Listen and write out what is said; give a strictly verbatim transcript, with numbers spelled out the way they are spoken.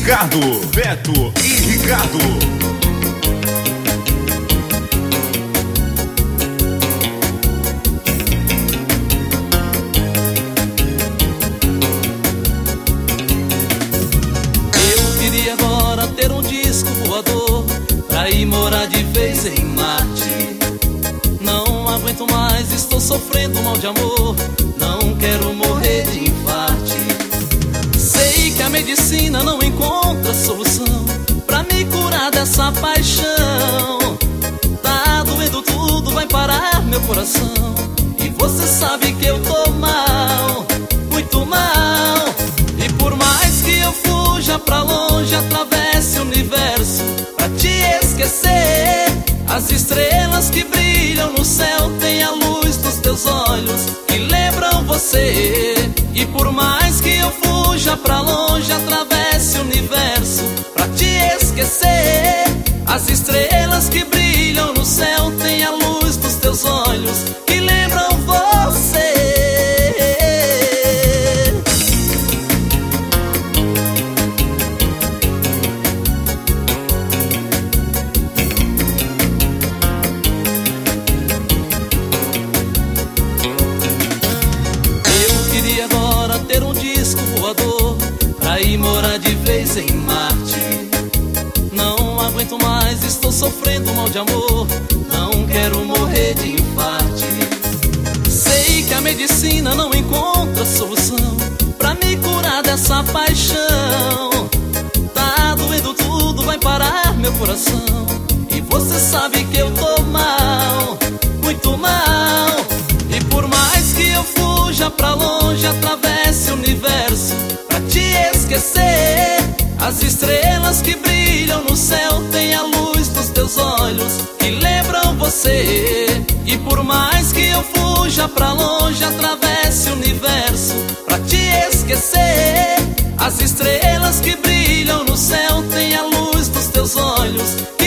Ricardo, Beto e Ricardo. Eu queria agora ter um disco voador pra ir morar de vez em Marte. Não aguento mais, estou sofrendo mal de amor. Não quero morrer de infarte. Sei que a medicina não encontra solução pra me curar dessa paixão. Tá doendo tudo, vai parar meu coração. E você sabe que eu tô mal, muito mal. E por mais que eu fuja pra longe, atravesse o universo pra te esquecer, as estrelas que brilham no céu têm a luz dos teus olhos que lembram você. E por mais que eu fuja pra longe, atravesse o universo pra te esquecer, as estrelas que brilham no céu têm a luz dos teus olhos que lembram você. Ter um disco voador pra ir morar de vez em Marte. Não aguento mais, estou sofrendo mal de amor. Não quero morrer de infarte. Sei que a medicina não encontra solução pra me curar dessa paixão. Tá doendo tudo, vai parar meu coração. E você sabe que eu tô mal, muito mal. E por mais que eu fuja pra longe, atravesse o universo pra te esquecer, as estrelas que brilham no céu têm a luz dos teus olhos que lembram você. E por mais que eu fuja pra longe, atravesse o universo pra te esquecer, as estrelas que brilham no céu têm a luz dos teus olhos